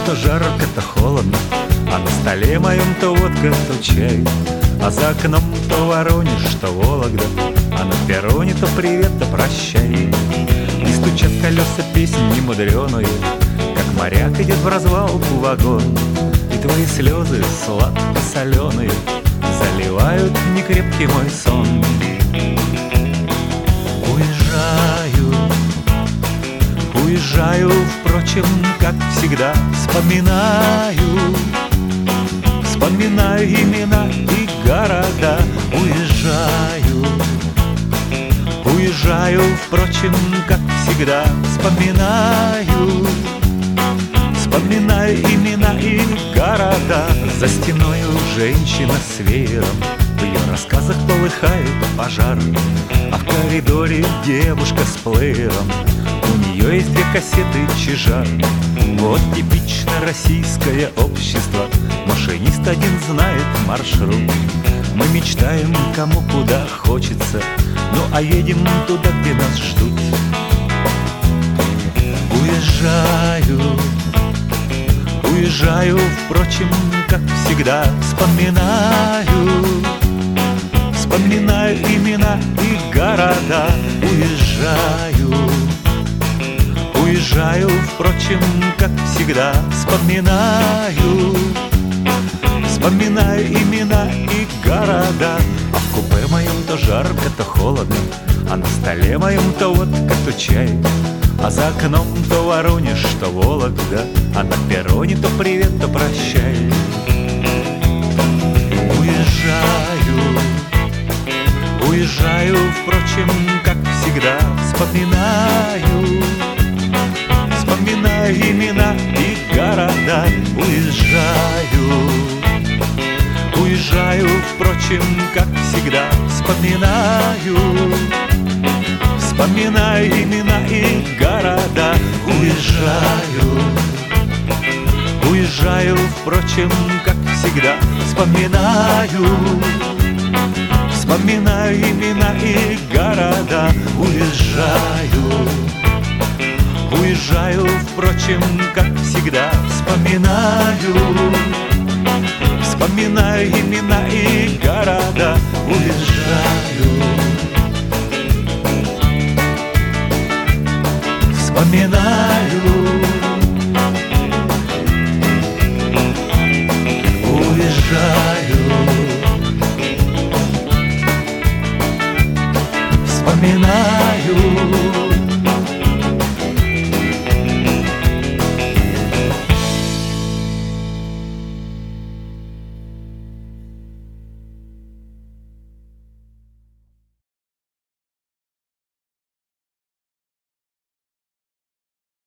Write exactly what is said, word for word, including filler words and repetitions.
то жарко, то холодно, а на столе моем то водка, то чай. А за окном то Воронеж, то Вологда, а на перроне то привет, то прощай. И стучат колеса песнь немудреную, как моряк идет в развалку вагон. И твои слезы сладко-соленые заливают некрепкий мой сон. Уезжаю, уезжаю, впрочем, как всегда, вспоминаю, вспоминаю имена и города. Уезжаю, уезжаю, впрочем, как всегда, вспоминаю, вспоминаю имена и города. За стеною женщина с веером, в ее рассказах полыхает пожар, а в коридоре девушка с плеером, у нее есть две кассеты Чижа. Вот типично российское общество, машинист один знает маршрут. Мы мечтаем, кому куда хочется, ну а едем туда, где нас ждут. Уезжаю, уезжаю, впрочем, как всегда, вспоминаю, вспоминаю имена и города. Уезжаю, уезжаю, впрочем, как всегда, вспоминаю, вспоминаю имена и города. А в купе моем то жарко, то холодно, а на столе моем то водка, то чай. А за окном то Воронеж, то Вологда, а на перроне то привет, то прощай. Уезжаю, уезжаю, впрочем, как всегда, вспоминаю, вспоминаю имена и города. Уезжаю, уезжаю, впрочем, как всегда, вспоминаю, вспоминаю имена и города. Уезжаю, уезжаю, впрочем, как всегда, вспоминаю, вспоминаю имена и города. Уезжаю, уезжаю, впрочем, как всегда, вспоминаю, вспоминаю имена и города. Уезжаю, вспоминаю, уезжаю, вспоминаю.